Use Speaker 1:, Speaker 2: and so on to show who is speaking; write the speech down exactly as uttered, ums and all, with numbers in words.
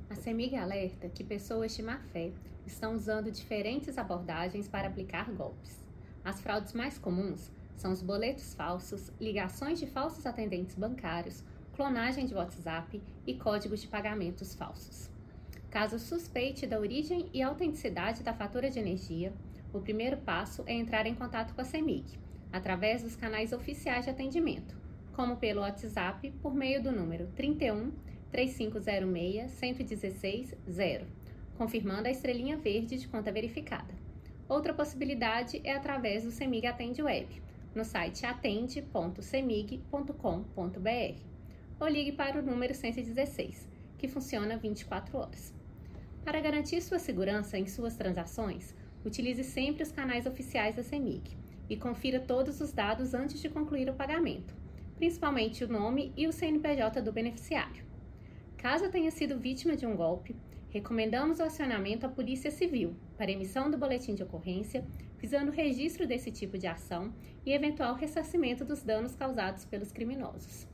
Speaker 1: A CEMIG alerta que pessoas de má fé estão usando diferentes abordagens para aplicar golpes. As fraudes mais comuns são os boletos falsos, ligações de falsos atendentes bancários, clonagem de WhatsApp e códigos de pagamentos falsos. Caso suspeite da origem e autenticidade da fatura de energia, o primeiro passo é entrar em contato com a CEMIG, através dos canais oficiais de atendimento, como pelo WhatsApp por meio do número trinta e um, três cinco zero seis, um um seis, zero, confirmando a estrelinha verde de conta verificada. Outra possibilidade é através do CEMIG Atende Web, no site atende ponto cemig ponto com ponto br, ou ligue para o número cento e dezesseis, que funciona vinte e quatro horas. Para garantir sua segurança em suas transações, utilize sempre os canais oficiais da CEMIG e confira todos os dados antes de concluir o pagamento, principalmente o nome e o C N P J do beneficiário. Caso tenha sido vítima de um golpe, recomendamos o acionamento à Polícia Civil para emissão do boletim de ocorrência, visando o registro desse tipo de ação e eventual ressarcimento dos danos causados pelos criminosos.